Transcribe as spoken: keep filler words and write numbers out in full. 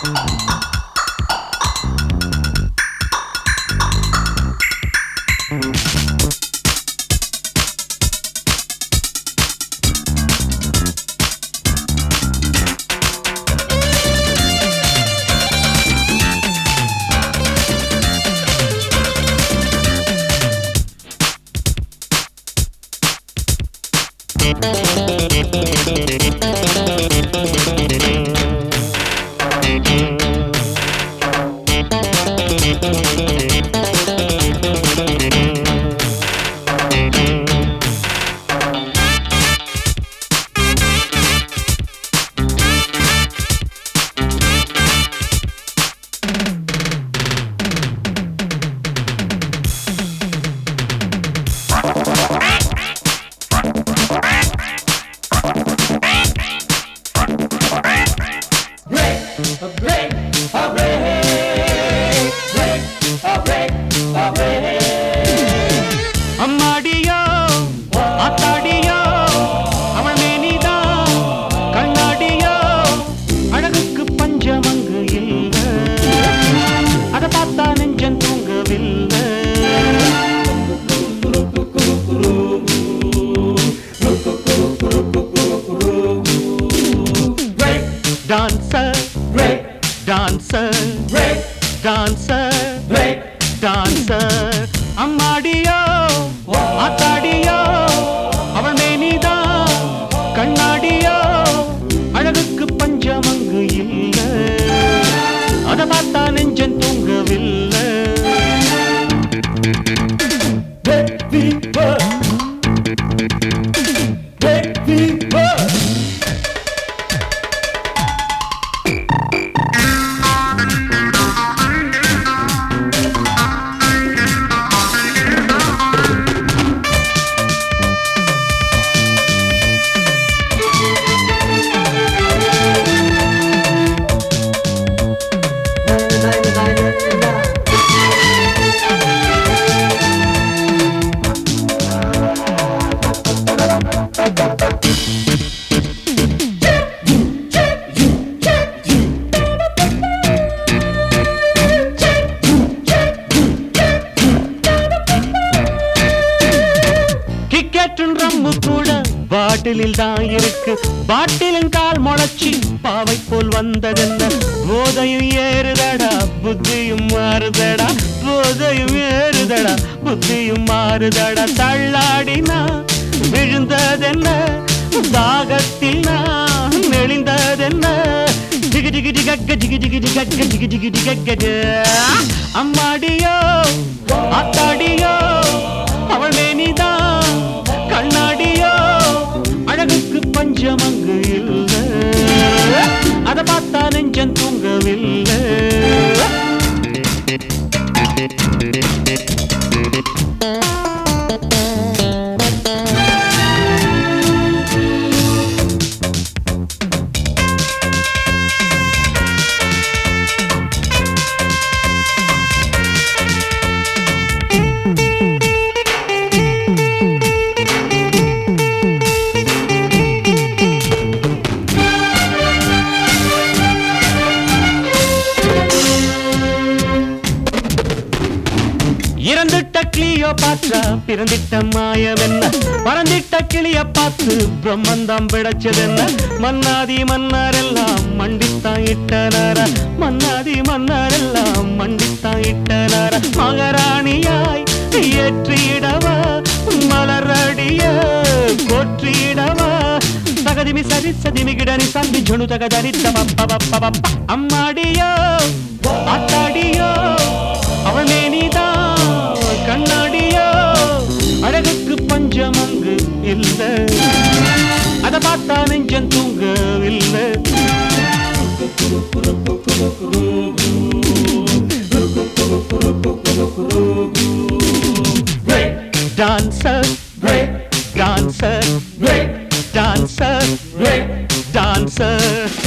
அம்மாடியோ ஆத்தாடியோ அவள் மேனிதா கண்ணாடியோ அழகுக்கு பஞ்சமங்கு இல்ல அத பார்த்தா நெஞ்சம் தூங்கவில்லை டான்சர் டான்சர் டான்சர் டான்சர் அம்மாடியோ ஆத்தாடியோ அவள் மேனிதா கண்ணாடியோ அழகுக்கு பஞ்சமங்கு இல்ல அத பார்த்தா நெஞ்சம் தூங்கவில்லை ரம்மு கூட பாட்டிலில் தான் இருக்கு பாட்டிலின் கால் முளைச்சி பாவை போல் வந்ததென்ன போதையும் ஏறுதடா புத்தியும் மாறுதடா போதையும் ஏறுதடா புத்தியும் மாறுதடா தள்ளாடினா விழுந்ததென்ன தாகத்தில் நான் நெளிந்ததென்ன டிகி டிகி டிகக்க டிகி டிகி டிகக்க டிகி டிகி டிகக்க அம்மாடியோ ஆத்தாடியோ அவள் மேனிதான் கண்ணாடியோ அழகுக்கு பஞ்சமங்கு இல்ல அத பார்த்தா நெஞ்சம் தூங்கவில்லை இறந்துட்ட கிளியோ பாற்றா பிறந்திட்ட மாயவென்ன பறந்திட்ட கிளிய பார்த்து பிரம்மந்தம் பிடைச்சதென்ன மன்னாதி மன்னாரெல்லாம் மண்டித்தான் இட்டனார மன்னாதி மன்னாரெல்லாம் மண்டித்தான் இட்டனார மகாராணியாய் ஏற்றிடவா மலரடிய போற்றிடவா சகதிமி சரி சதிமி கிடனி சந்தி ஜுணு தகதரித்த பப்ப அம்மாடியோ ஆத்தாடியோ அவள் மேனிதான் கண்ணாடியோ அழகுக்கு பஞ்சமங்கு இல்ல அத பார்த்தா நெஞ்சம் தூங்கவில்லை டான்சர் டான்சர் டான்சர் டான்சர்